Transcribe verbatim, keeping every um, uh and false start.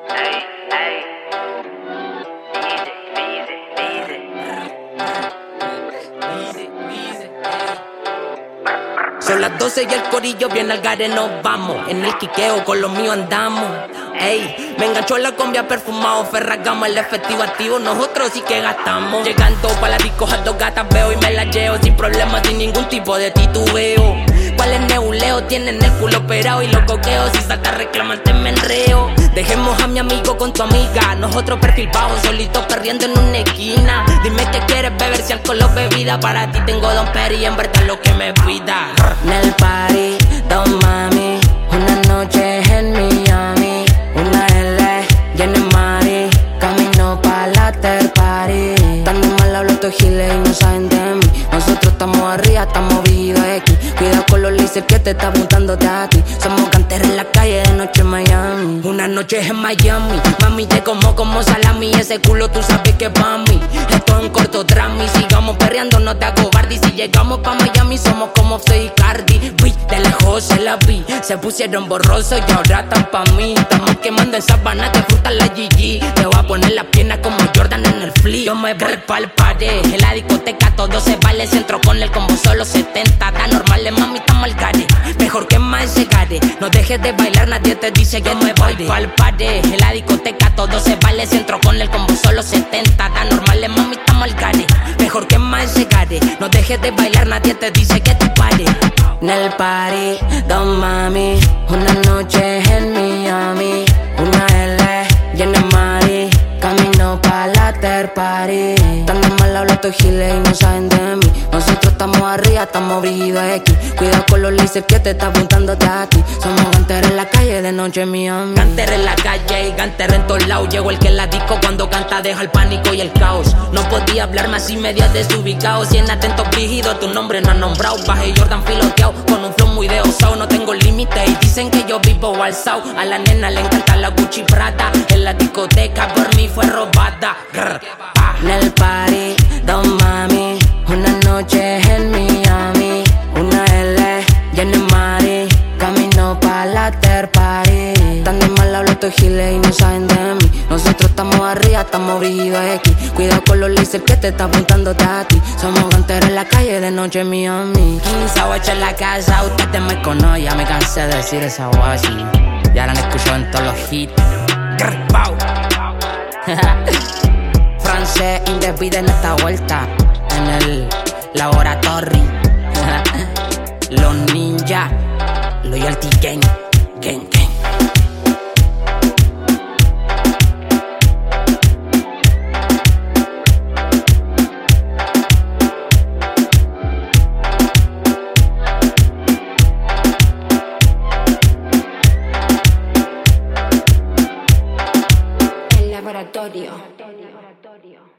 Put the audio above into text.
Ey, ey. Easy, easy, easy. Son las doce y el corillo viene al gare, nos vamos. En el quiqueo con los míos andamos. Ey, me enganchó la combia perfumado, Ferragamo, el efectivo activo, nosotros sí que gastamos. Llegando pa' la disco, a dos gatas veo y me las llevo sin problemas, sin ningún tipo de titubeo. ¿Cuál es neuleo? Tienen el culo operado y los coqueos, si salta reclamante me enreo. Dejemos a mi amigo con tu amiga, nosotros perfil bajo, solitos perdiendo en una esquina. Dime qué quieres beber, si alcohol o bebida, para ti tengo Don Peri y en verdad lo que me pida. En el party, Don Mami, una noche en Miami, una L llena de mari, camino pa' la after party. Tan de mal hablo estos giles y no saben de mí. Nosotros estamos arriba, estamos vividos X. Cuidado con los lasers que te está apuntándote a ti. Somos canteros en la calle, de noche en Miami. Una noche en Miami, mami te como como salami. Ese culo tú sabes que es pa' mí. Esto es un corto drama y sigamos perreando, no te acobardes. Si llegamos pa' Miami somos como Fey y Cardi. Uy, de lejos se la vi, se pusieron borrosos y ahora están pa' mí. Estamos quemando en sabana, te fruta la G G. Te voy a poner la pierna como Jordan en el flea. Yo me voy pa'l pared, en la discoteca todo se vale. Centro con el combo solo setenta, está normal, mami, estamos al gare. Mejor que más ese gare, no dejes de bailar, nadie te dice que me voy pa'l pared. En la discoteca todo se vale, centro con el combo solo setenta, está normal, mami, estamos al gare. Mejor que más ese gare, no dejes de bailar, nadie te dice que tú pares. En el party, Don Mami, una noche en Miami, una L llena de mari, camino pa' la after party. Tan de mal hablo estos giles y no saben de mí. Nosotros estamos arriba, estamos brígidos X. Cuidado con los lasers que te está apuntándote a ti. Somos canteros en la calle, de noche en Miami. Canter en la calle y canter en todos lados. Llegó el que en la disco cuando canta deja el pánico y el caos. No podía hablar más y media desubicado. Cien atentos brígidos, tu nombre no han nombrado. Baje Jordan filoteado con un flow muy de osao. No tengo límite y dicen que yo vivo alzao. A la nena le encanta la Gucci Prada. En la discoteca por mí fue robada. Grr, ah. En el party, Don Mami, una noche en Miami, una L llena de mari, camino pa' la after party. Tan de mal hablo estos giles y no saben de mí. Nosotros estamos arriba, estamos brígidos X. Cuidado con los lasers que te está apuntándote a ti. Somos canteros en la calle, de noche en Miami. quince a ocho en la casa, ustedes me conocen. Ya me cansé de decir esa voz así. Ya la han escuchado en todos los hits. Grr, pow. Francés indepide en esta vuelta, en el laboratorio. Los ninjas, Loyalty Gang, Gang, Gang. El laboratorio.